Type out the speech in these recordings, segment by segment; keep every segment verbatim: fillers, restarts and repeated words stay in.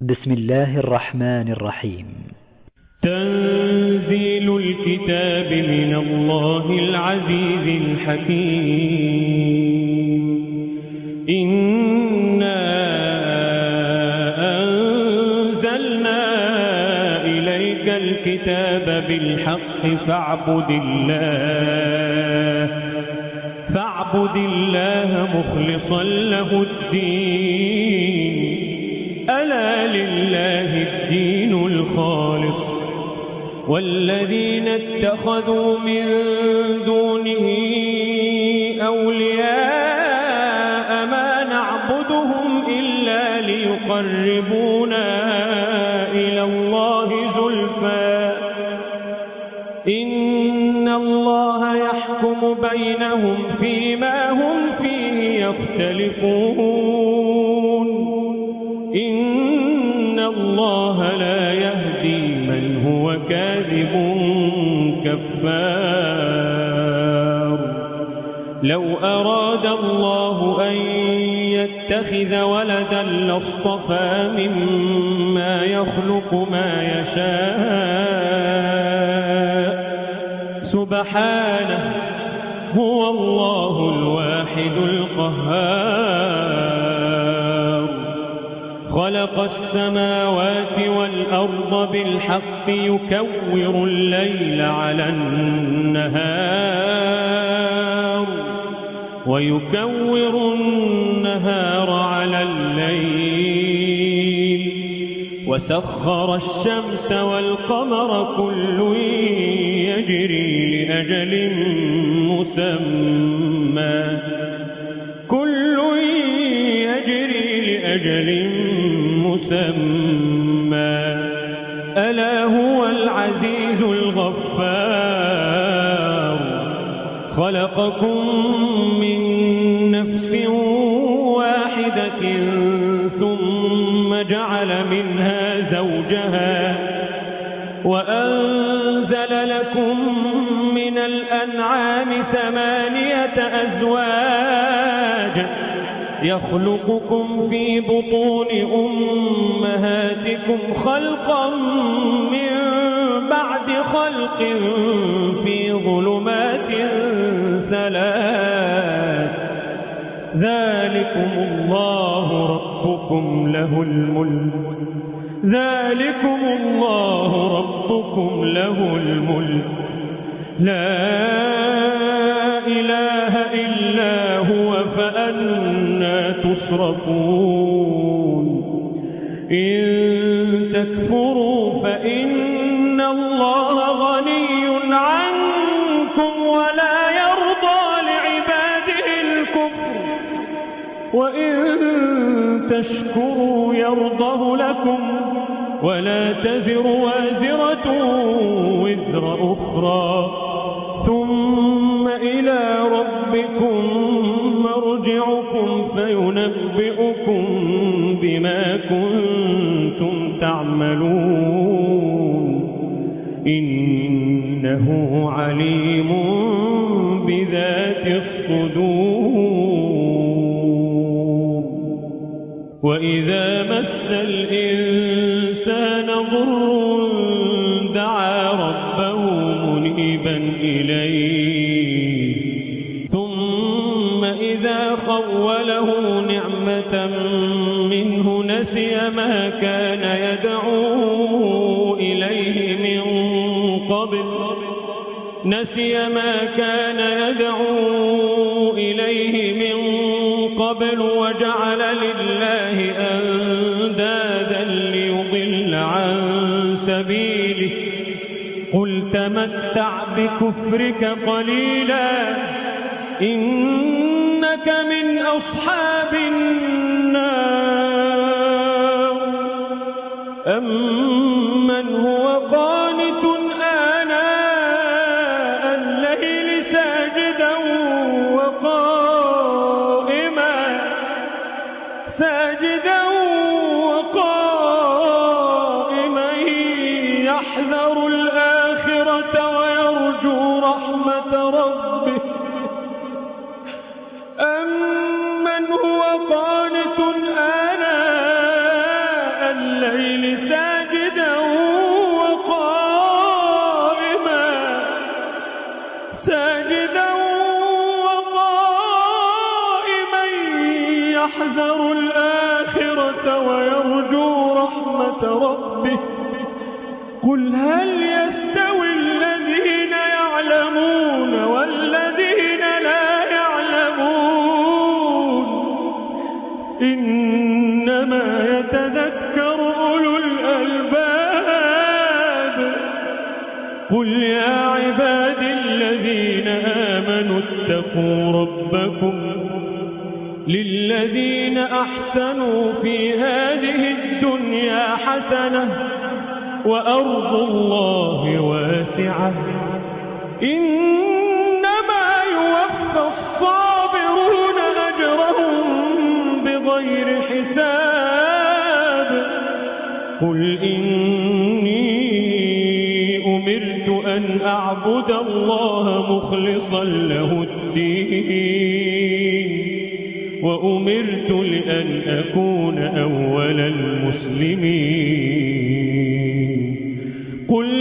بسم الله الرحمن الرحيم. تنزيل الكتاب من الله العزيز الحكيم. إنا أنزلنا إليك الكتاب بالحق فاعبد الله فاعبد الله مخلصا له الدين. ألا لله الدين الخالص والذين اتخذوا من دونه أولياء ما نعبدهم إلا ليقربونا إلى الله زلفى إن الله يحكم بينهم فيما هم فيه يختلفون. إن الله لا يهدي من هو كاذب كفار. لو أراد الله أن يتخذ ولدا لاصطفى مما يخلق ما يشاء سبحانه هو الله الواحد القهار. خلق السماوات والأرض بالحق يكور الليل على النهار ويكور النهار على الليل وسخر الشمس والقمر كل يجري لأجل مسمى كل يجري لأجل مسمى. ألا هو العزيز الغفار. خلقكم من نفس واحدة ثم جعل منها زوجها وأنزل لكم من الأنعام ثمانية أزواج يخلقكم في بطون أمهاتكم خلقا من بعد خلق في ظلمات ثلاث. ذلكم الله ربكم له الملك ذلكم الله ربكم له الملك لا إله إلا هو فأنى تصرفون. إن تكفروا فإن الله غني عنكم ولا يرضى لعباده الكفر وإن تشكروا يرضه لكم ولا تزر وازرة وزر أخرى ثم إلى ربكم مرجعكم فينبئكم بما كنتم تعملون. إنه عليم بذات الصدور. وإذا مس الإنسان ضر دعا ربه منيبا إليه ثم إذا خوله نعمة منه نسي ما كان يدعو إليه من قبل نسي ما كان يدعو إليه من قبل وجعل لله أندادا ليضل عن سبيله. قل تمتع بكفرك قليلا إنك من أصحاب النار. أمن هو قانت آناء الليل ساجدا وقائما ساجدا وقائما يحذر الآخرة ويرجو رحمة ربه. أمن هو قانت آناء الليل ربه قل هل يستوي الذين يعلمون والذين لا يعلمون إنما يتذكر أولو الألباب قل يا عبادي الذين آمنوا اتقوا ربكم للذين أحسنوا في هذه الدنيا حسنة وأرض الله واسعة إنما يوفى الصابرون أجرهم بغير حساب قل إني أمرت أن أعبد الله مخلصا له الدين وأمرت لأن أكون أول المسلمين قل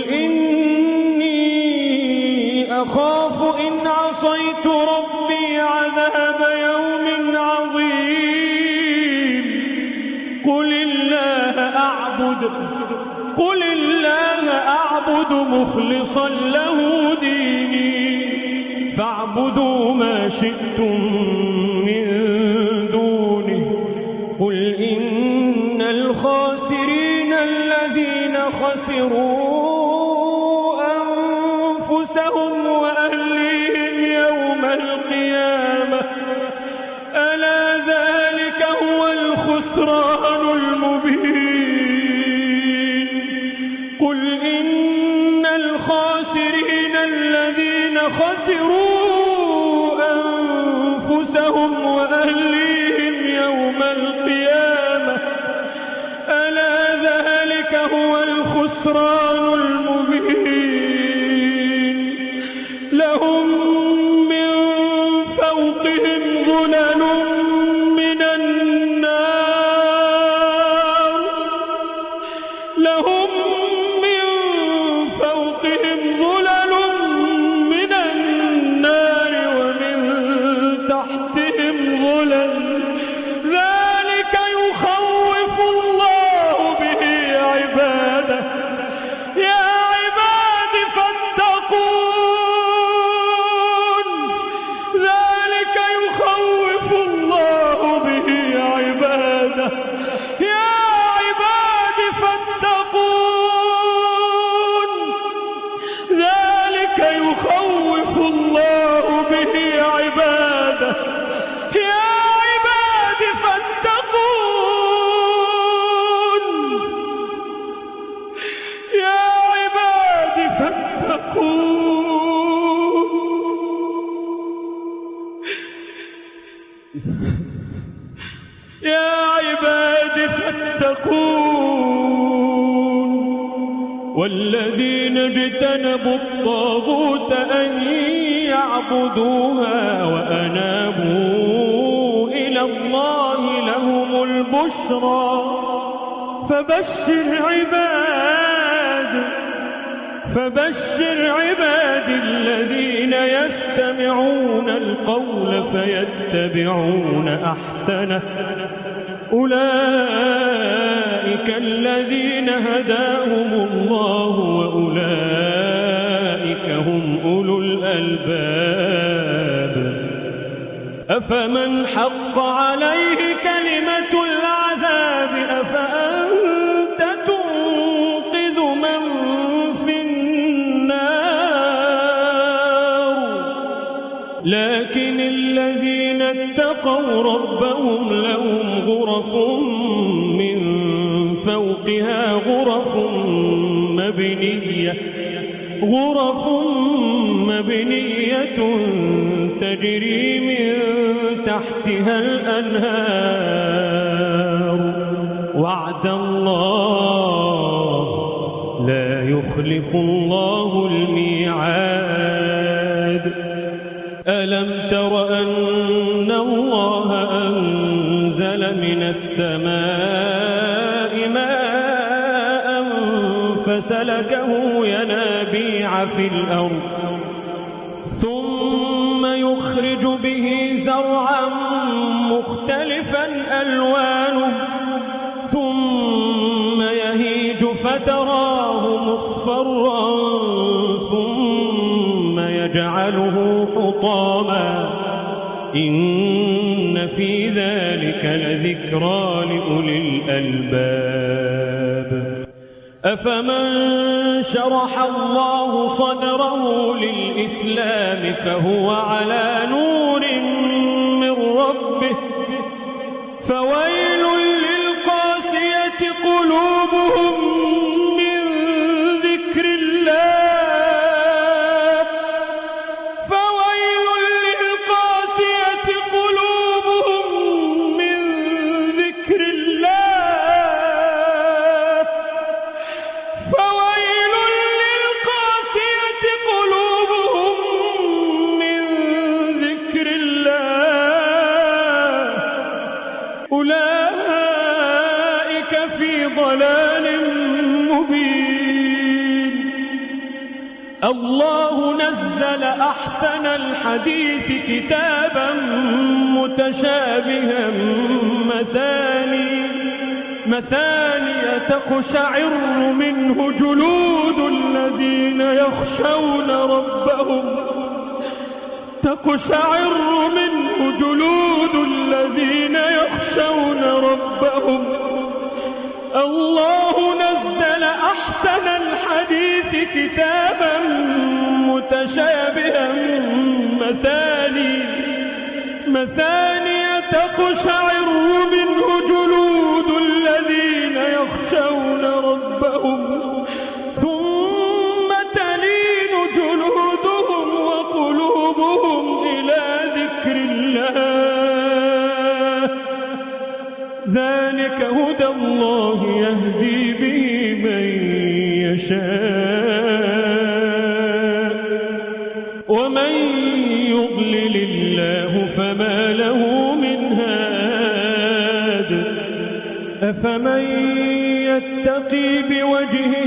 إني أخاف إن عصيت ربي عذاب يوم عظيم قل الله أعبد قل الله أعبد مخلصا له ديني فاعبدوا ما شئتم من دونه قل إن الخاسرين الذين خسروا أنفسهم وأهليهم يوم القيامة ألا ذلك هو الخسران المبين قل إن الخاسرين الذين خسروا أنفسهم وأهليهم يوم القيامة ألا ذلك هو الخسران المبين لهم من فوقهم ظلل من النار لهم من فوقهم ظلل من النار ومن تحتهم ظلل ذلك يخوف الله به عباده يا عباد فاتقون ذلك يخوف الله به عباده يا عباد فاتقون ذلك يخوف الله به عباده يا عباد فاتقون يا عباد فاتقون يا عباد فاتقون والذين اجتنبوا الطاغوت أن يعبدوها وأنابوا إلى الله لهم البشرى فبشر عباد فبشر عباد الذين يستمعون القول فيتبعون أحسنه أولئك الذين هداهم الله وأولئك هم أولو الألباب أفمن حق عليه كلمة العذاب أفأنت تنقذ من في النار لكن الذين اتقوا ربهم لهم غرف من فوقها غرف مبنية غرف مبنية تجري من تحتها الأنهار وعد الله لا يخلف الله الميعاد ألم تر أن الله أنزل من السماء ماء فسلكه ينابيع في الأرض ثم يخرج به زرعا مختلفا ألوانه ثم يهيج فتراه مصفرا ثم يجعله حطاما إن في ذلك لذكرى لأولي الألباب أفمن شرح الله صدره للإسلام فهو على نور من ربه فويل للقاسية قلوبهم من ذكر الله فويل للقاسية قلوبهم من ذكر الله فويل للقاسية قلوبهم من ذكر الله أولئك في ضلال مبين الله نزل أحسن الحديث كتابا متشابها مثاني مثاني تقشعر منه جلود الذين يخشون ربهم تقشعر منه جلود الذين يخشون ربهم الله نزل أحسن الحديث كتابا متشابها مثاني مثاني تقشعر منه جلود الذين يخشون ربهم ثم تلين جلودهم وقلوبهم إلى ذكر الله ذلك هدى الله يهدي به من يشاء ومن يضلل الله فما له من هاد أفمن يتقي بوجهه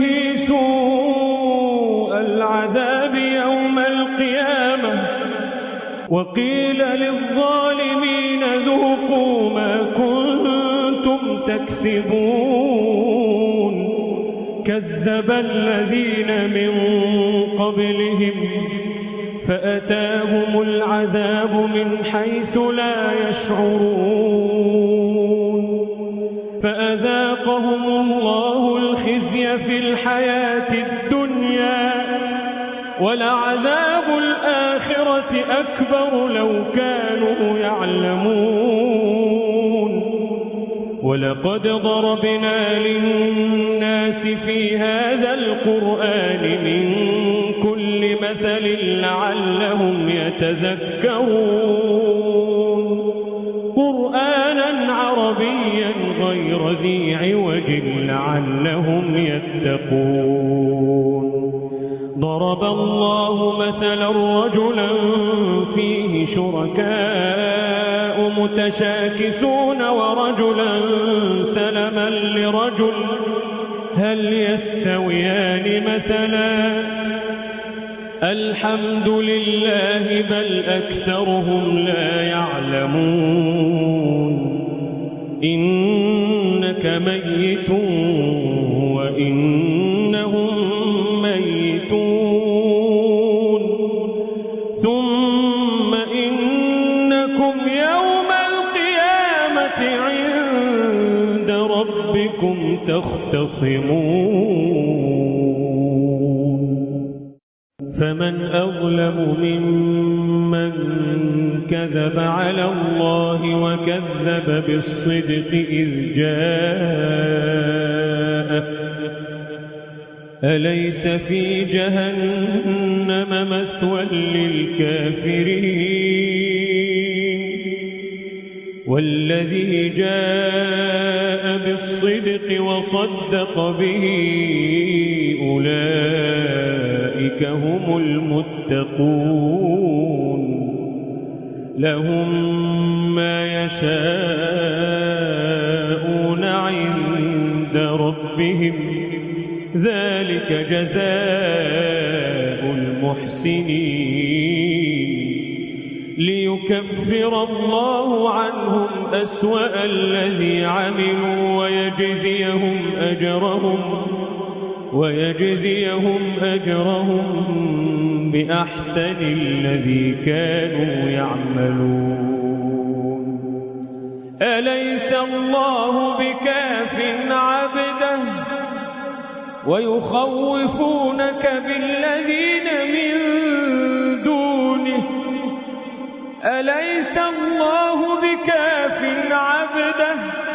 سوء العذاب يوم القيامة وقيل للظالمين ذوقوا ما كنتم تكسبون كذب الذين من قبلهم فأتاهم العذاب من حيث لا يشعرون فأذاقهم الله الخزي في الحياة الدنيا ولعذاب الآخرة أكبر لو كانوا يعلمون ولقد ضربنا للناس في هذا القرآن من كل مثل لعلهم يتذكرون قرآنا عربيا غير ذي عوج لعلهم يتقون ضرب الله مثلا رجلا فيه شركاء متشاكسون ورجلا سلما لرجل هل يستويان مثلا الحمد لله بل أكثرهم لا يعلمون إنك ميت وإنهم ميتون ثم إنكم يوم القيامة عند ربكم تختصمون فمن أظلم ممن كذب على الله وكذب بالصدق إذ جاءه أليس في جهنم مثوى للكافرين والذي جاء بالصدق وصدق به أولئك هم المتقون لهم ما يشاءون عند ربهم ذلك جزاء المحسنين ليكفر الله عنهم أسوأ الذي عملوا ويجزيهم أجرهم ويجزيهم أجرهم بأحسن الذي كانوا يعملون. أليس الله بكاف عبده ويخوفونك بالذين من دونه أليس الله بكاف عبده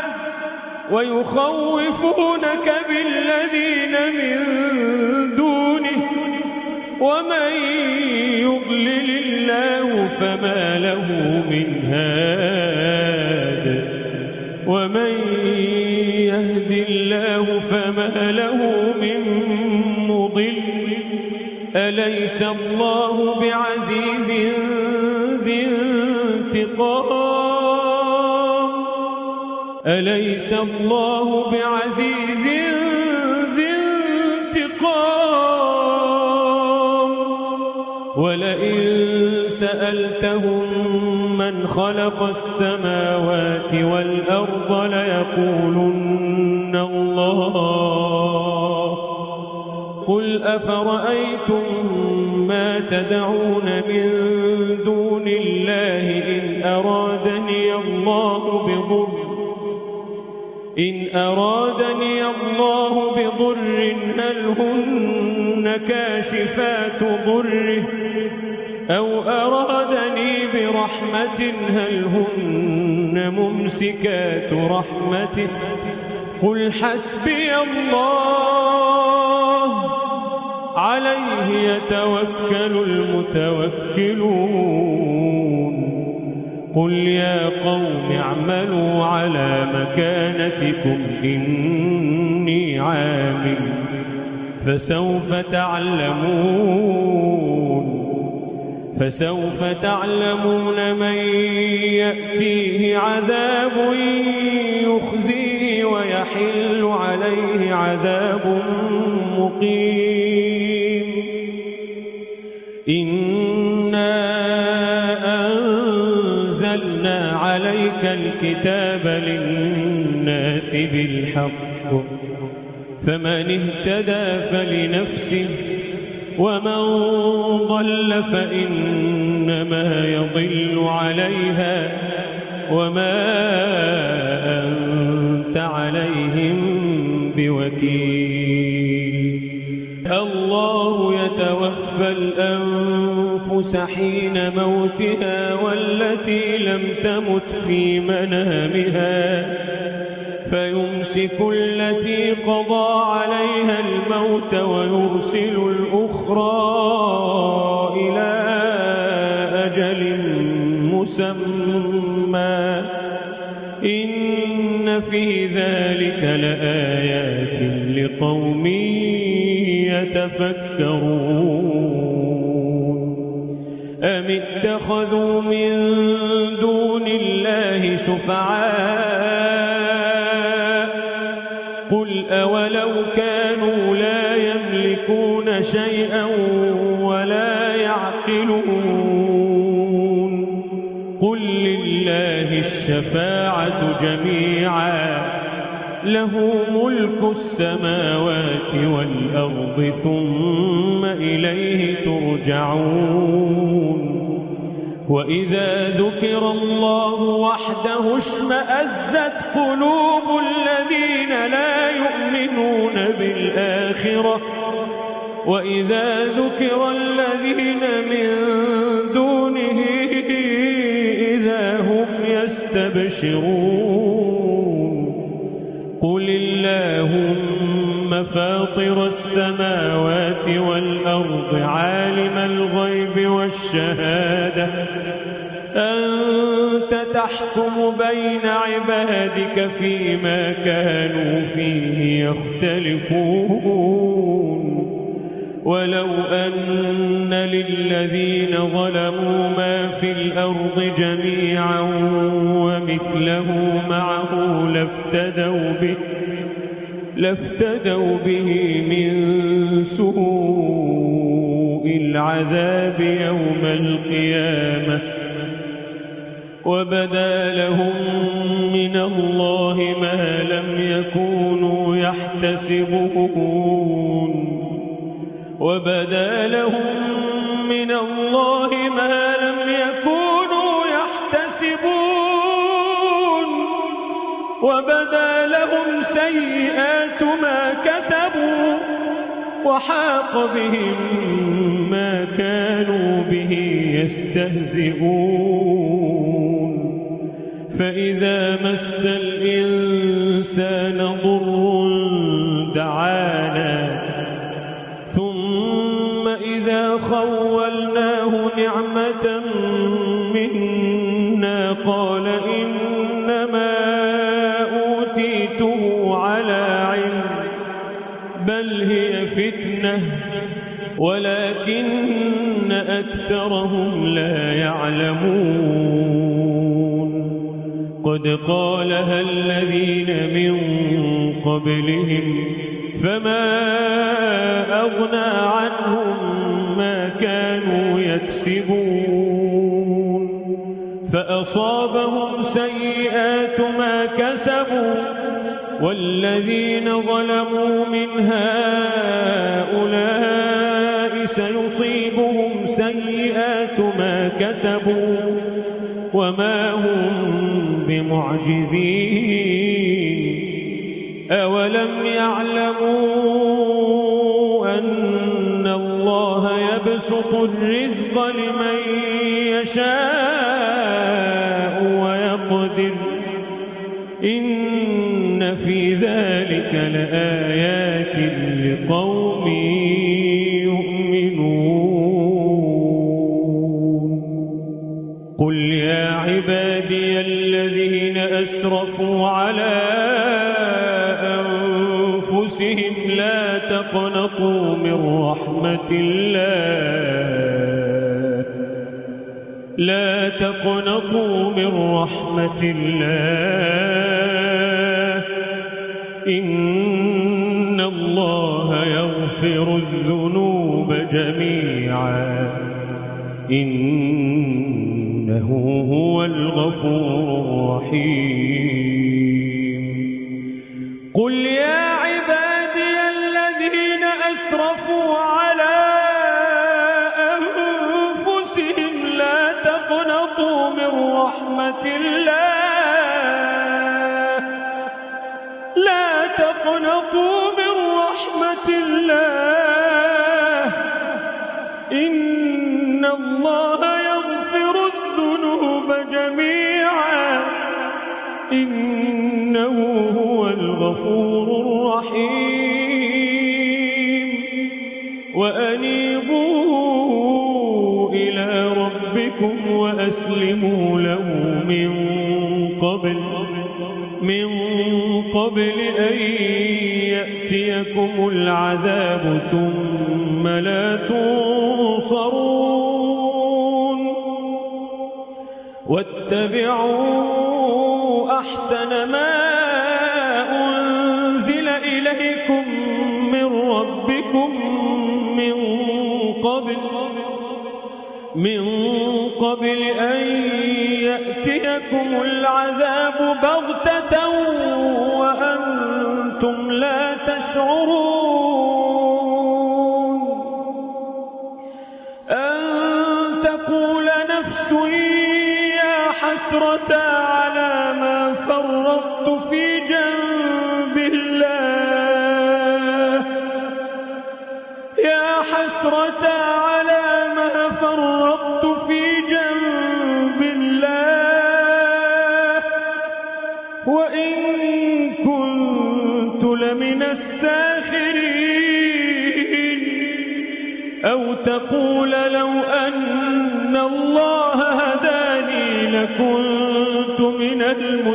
ويخوفونك بالذين من دونه ومن يضلل الله فما له من هاد ومن يهد الله فما له من مضل. أليس الله بعزيز ذي انتقام أليس الله بعزيز ذي انتقام ولئن سألتهم من خلق السماوات والأرض ليقولن الله قل أفرأيتم ما تدعون من دون الله إن أرادني الله بضر إن أرادني الله بضر هل هن كاشفات ضره أو أرادني برحمة هل هن ممسكات رحمته قل حسبي الله عليه يتوكل المتوكلون. قل يا قوم اعملوا على مكانتكم إني عامل فسوف تعلمون فسوف تعلمون من يأتيه عذاب يخزيه ويحل عليه عذاب مقيم. إنا أنزلنا عليك الكتاب للناس بالحق فمن اهتدى فلنفسه ومن ضل فإنما يضل عليها وما أنت عليهم بوكيل. الله يتوفى الأنفس حين موتها والتي لم تمت في منامها فيمسك التي قضى عليها الموت ويرسل الأخرى إلى أجل مسمى إن في ذلك لآيات لقوم يتفكرون. أم اتخذوا من دون الله شفعاء قل أولو كانوا لا يملكون شيئا ولا يعقلون قل لله الشفاعة جميعا له ملك السماوات والأرض ثم إليه ترجعون. وإذا ذكر الله وحده اشمأزت قلوب الذين لا يؤمنون بالآخرة وإذا ذكر الذين من دونه إذا هم يستبشرون. قل اللهم فاطر السماوات والأرض عالم الغيب والشهادة أنت تحكم بين عبادك فيما كانوا فيه يختلفون. ولو أن للذين ظلموا ما في الأرض جميعا ومثله معه لافتدوا به لافتدوا به من سوء العذاب يوم القيامة وبدا لهم من الله ما لم يكونوا يحتسبون وبدا لهم من الله ما لم يكونوا يحتسبون وبدا لهم سيئات ما كسبوا وحاق بهم ما كانوا به يستهزئون فإذا مس الإنسان ضر دعانا ثم إذا خولناه نعمة منا قال إنما أوتيته على علم بل هي فتنة ولكن أكثرهم لا يعلمون قد قالها الذين من قبلهم فما أغنى عنهم ما كانوا يكسبون فأصابهم سيئات ما كسبوا والذين ظلموا من هؤلاء سيصيبهم سيئات ما كسبوا وما هم بمعجزين أولم يعلموا أن الله يبسط الرزق لمن يشاء ويقدر إن في ذلك لآيات لقوم يؤمنون قل يا عبادي الذين أسرفوا على أنفسهم لا تقنطوا من رحمة الله لا تقنطوا من رحمة الله إن الله يغفر الذنوب جميعا إنه هو الغفور الرحيم قل يا عبادي الذين أسرفوا على أنفسهم لا تقنطوا من رحمة الله لا تقنطوا من رحمة الله إن الله يغفر الذنوب جميعا إنه هو الغفور الرحيم وأنيبوا إلى ربكم وأسلموا له من قبل من قبل أن يأتيكم العذاب ثم لا تنصرون واتبعوا أحسن ما أنزل إليكم من ربكم من قبل من قبل أن يأتيكم العذاب بغتة وأنتم لا تشعرون أن تقول نفس يا حسرة على ما فرطت في جنب الله يا حسرة على ما فرطت في جنب الله وإن كنت لمن الساخرين أو تقول لو أن الله هداني لكنت من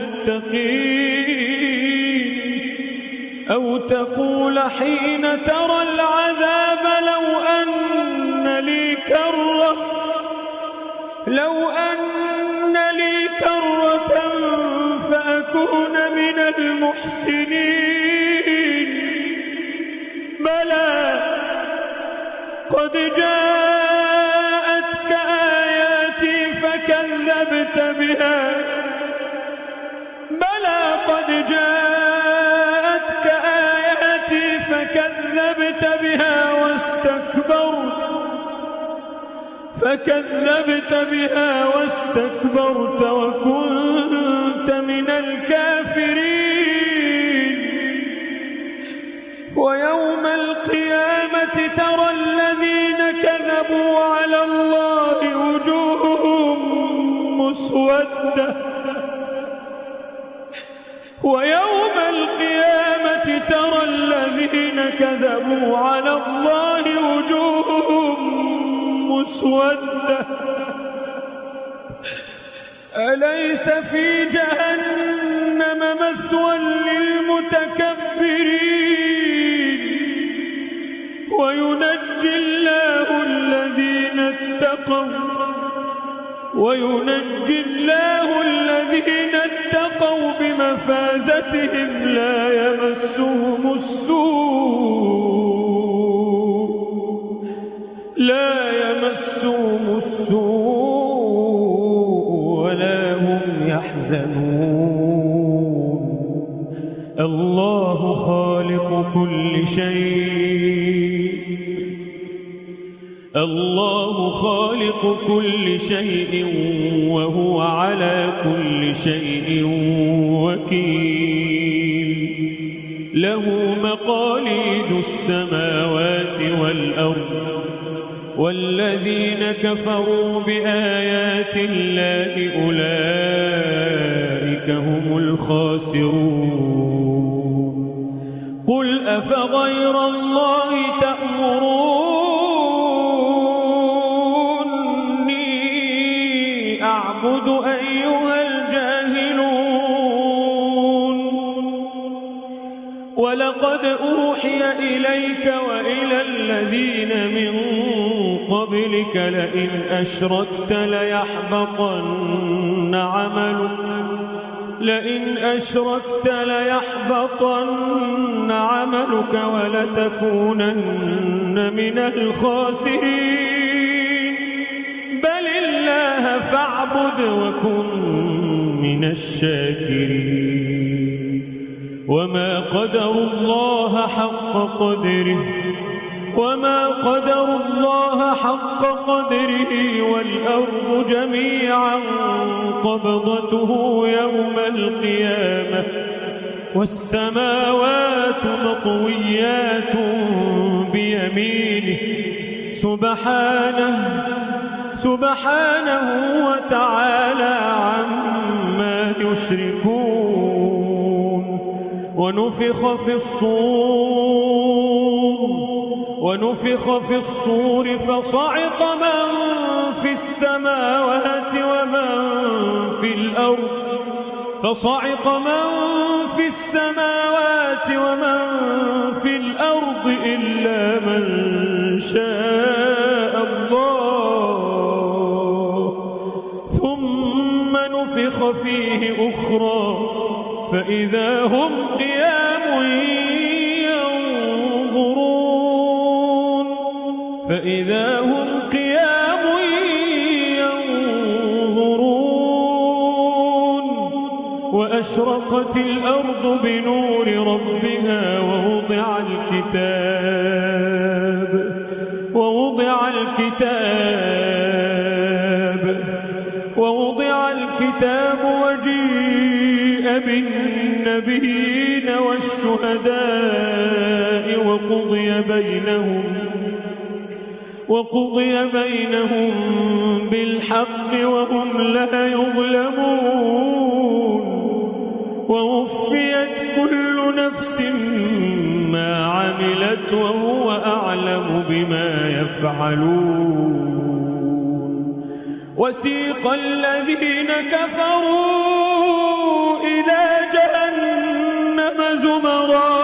المتقين أو تقول حين ترى العذاب لو أن لي كرة لو أن لي كرة فأكون من المحسنين بلى قد جاءتك آياتي فكذبت بها فكذبت بها واستكبرت فكذبت بها واستكبرت وكنت من الكافرين. ويوم القيامة ترى الذين كذبوا على الله وجوههم مسودة ويوم القيامة ترى الذين كذبوا على الله وجوههم مسودة أليس في جهنم مثوى للمتكبرين وينجي الله الذين اتقوا وينجي الله الذين اتقوا بمفازتهم لا يمسهم السوء لا يمسهم السوء ولا هم يحزنون. الله خالق كل شيء الله خالق كل شيء وهو على كل شيء وكيل. له مقاليد السماوات والأرض والذين كفروا بآيات الله أولئك هم الخاسرون. قل أفغير الله تأمروني أعبد أيها الجاهلون؟ ولقد أوحي إليك وإلى الذين من قبلك لئن أشركت ليحبطن عملك لئن أشركت ليحبطن عملك ولتكونن من الخاسرين. بل الله فاعبد وكن من الشاكرين. وما قدر الله حق قدره وما قدر الله حق قدره والأرض جميعا قبضته يوم القيامة والسماوات مطويات بيمينه سبحانه سبحانه وتعالى عما يشركون. ونفخ في الصور ونفخ في الصور فصعق من في السماوات ومن في الأرض فصعق من في السماوات ومن في الأرض إلا من شاء الله ثم نفخ فيه أخرى فإذا هم قيام ينظرون فإذا هم قيام ينظرون وأشرقت الأرض بنور ربها ووضع الكتاب ووضع الكتاب ووضع الكتاب وجيء بالنبيين والشهداء وقضي بينهم وقضي بينهم بالحق وهم لا يظلمون ووفيت كل نفس ما عملت وهو أعلم بما يفعلون. وسيق الذين كفروا إلى جهنم زمرا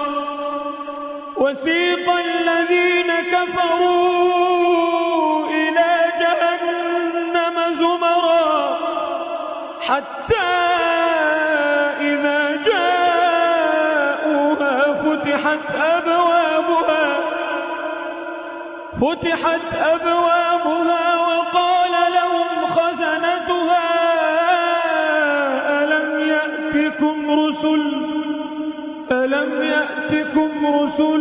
وسيق الذين كفروا إلى جهنم زمرا حتى إذا جاءوها فتحت أبوابها فتحت أبوابها وقال لهم خزنتها ألم يأتكم رسل ألم يأتكم رسل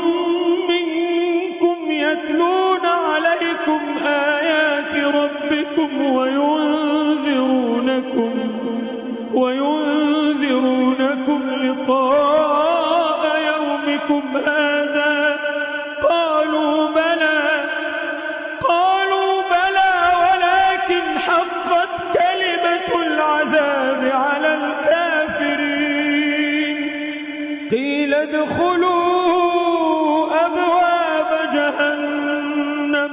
منكم يتلون عليكم آيات ربكم وينذرونكم وينذرونكم لقاء يومكم هذا قالوا بلى قالوا بلى ولكن حقت كلمة العذاب على الكافرين قيل ادخلوا أبواب جهنم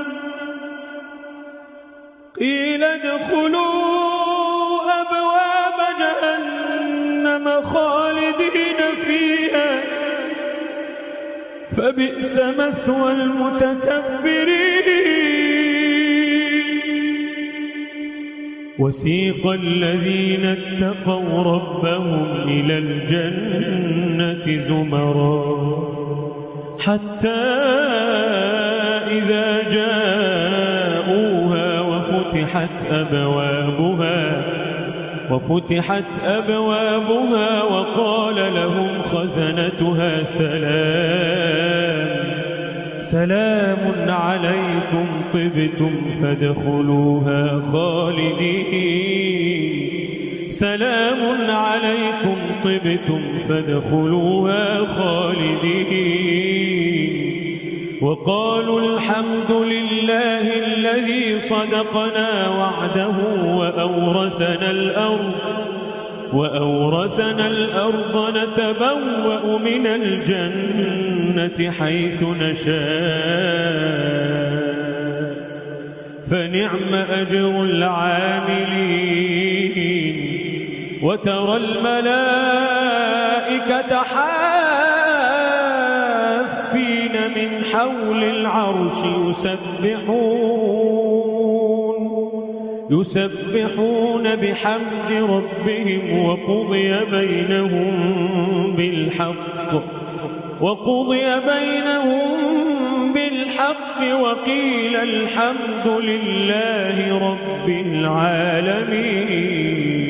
قيل ادخلوا أبواب جهنم خالدين فيها فبئس مثوى المتكبرين وسيق الذين اتقوا ربهم إلى الجنة زمرا حتى إذا جاءوها وفتحت أبوابها وفتحت أبوابها وقال لهم خزنتها سلام سلام عليكم طبتم فادخلوها خالدين سلام عليكم طبتم فادخلوها خالدين وقالوا الحمد لله الذي صدقنا وعده وأورثنا الأرض وأورثنا الأرض نتبوأ من الجنة حيث نشاء فنعم أجر العاملين وترى الملائكة حافين من حول العرش يسبحون يسبحون بحمد ربهم وقضي بينهم بالحق وقضي بينهم بالحق وقيل الحمد لله رب العالمين.